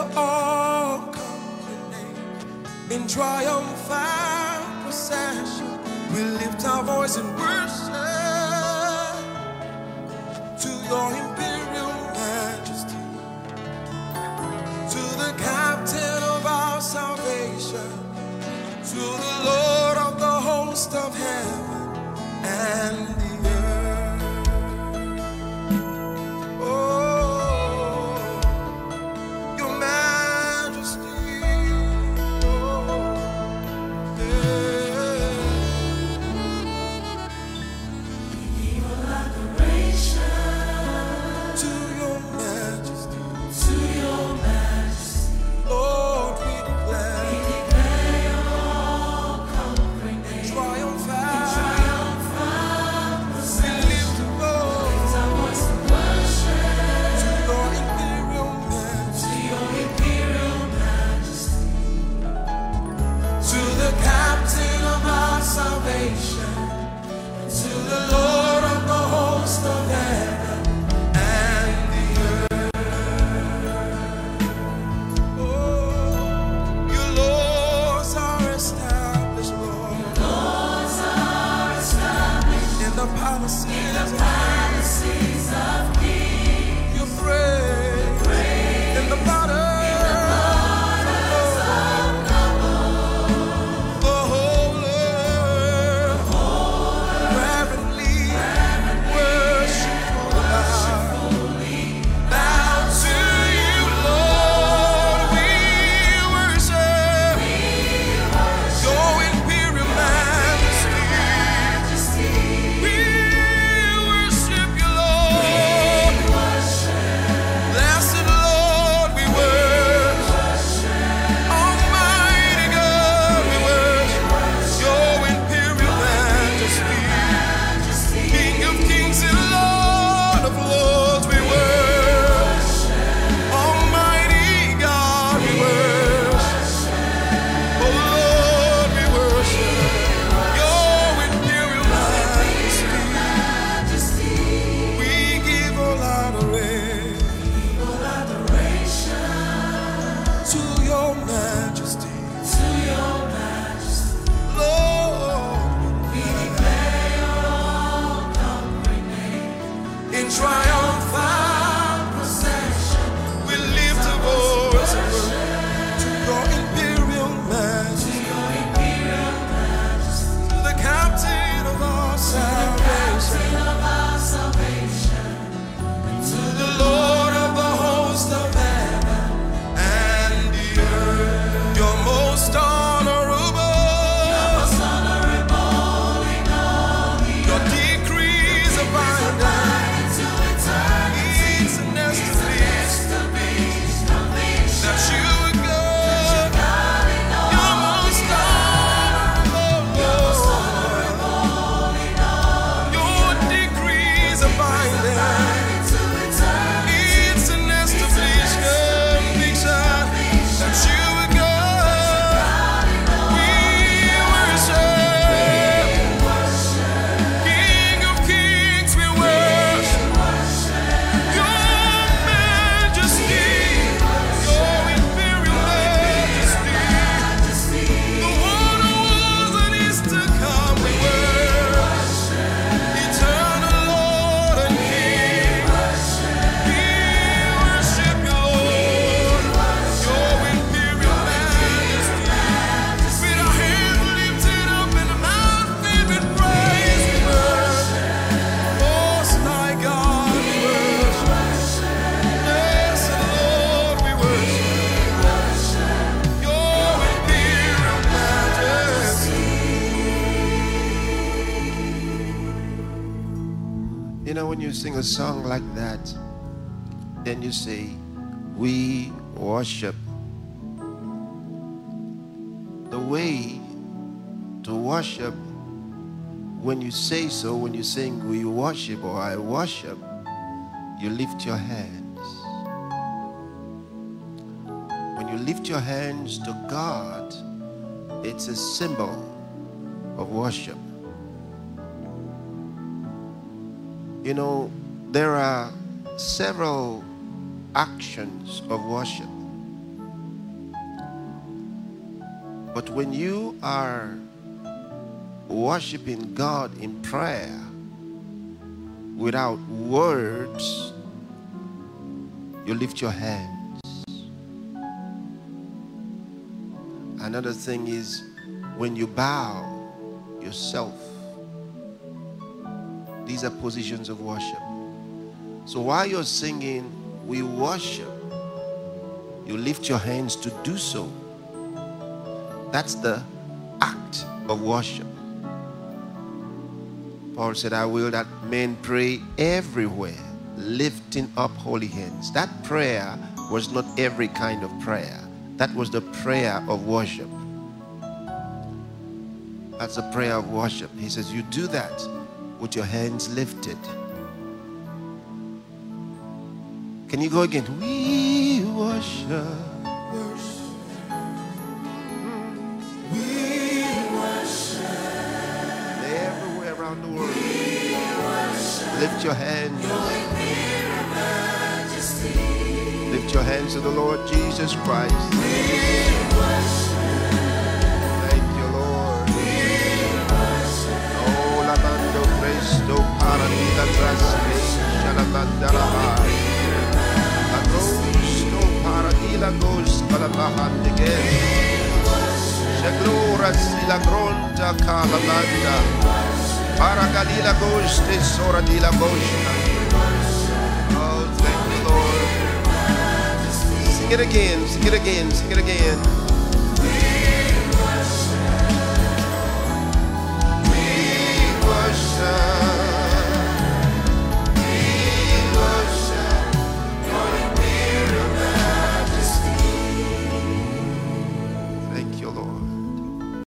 your all-conquering name. In triumphant procession, we lift our voice in worship to your imperial majesty, to the captain of our salvation, to the Lord of the host of heaven and the earth. Oh, your majesty. Oh, yeah. Give adoration To your majesty, to your majesty. Lord, we declare We declare your all-conquering name. triumphant. Triumphant We procession. lift the Lord Lift our voice in worship to your imperial majesty. to your imperial majesty. To the captain of our salvation, to the Lord of the host of heaven and the earth. Oh, your laws are established, Lord, Laws are established in the palaces in the of palaces of kings. your praise, in the borders of the whole earth. Reverently worshipfully bow to you, Lord. We worship your imperial majesty. We worship you, Lord. Blessed Lord, we worship. Almighty God, we worship your imperial majesty. King of kings and Lord of lords, we worship. Almighty God, we worship. Oh Lord, we worship your imperial majesty. We give all adoration to your majesty, To your majesty. Lord. We declare your all-conquering name. In triumphant procession, we lift a voice of worship to your imperial majesty, To your imperial majesty. to the captain of our salvation, Captain of our salvation. to the Lord of the host of heaven and the earth. Your most honorable, Most honorable in all the your decrees are binding. to eternity. It's an established Established conviction. that you are good. God in all Your most honorable, in all your decrees are binding. to eternity. It's an established conviction that you are good. We worship, King of kings, we worship your majesty, your imperial majesty, the one who was and is to come. We worship, eternal Lord and King. We worship you, Lord, your imperial majesty. With our hands lifted up and a mouth filled with praise, we worship. Most High God, we worship. Blessed Lord, we worship. Your imperial majesty. You know, when you sing a song like that, then you say, we worship. The way to worship, when you say so, when you sing, we worship or I worship, you lift your hands. When you lift your hands to God, it's a symbol of worship. You know, there are several actions of worship. But when you are worshiping God in prayer without words, you lift your hands. Another thing is when you bow yourself. These are positions of worship. So while you're singing, we worship, you lift your hands to do so. That's the act of worship. Paul said, I will that men pray everywhere, lifting up holy hands. That prayer was not every kind of prayer. That was the prayer of worship. That's a prayer of worship. He says, you do that with your hands lifted. Can you go again? We worship. We worship. Everywhere around the world. Lift your hands. Lift your hands to the Lord Jesus Christ. Thank you, Lord. Oh, Lamando Presto Paradila Grasme Shalamandaraha. Agosto Paradila Ghost Palabahandiges. Shaglora Sila Gronta Calamanda. Paragalila Ghost Soradila Boshna. Oh, thank you, Lord. Sing it again, sing it again, sing it again.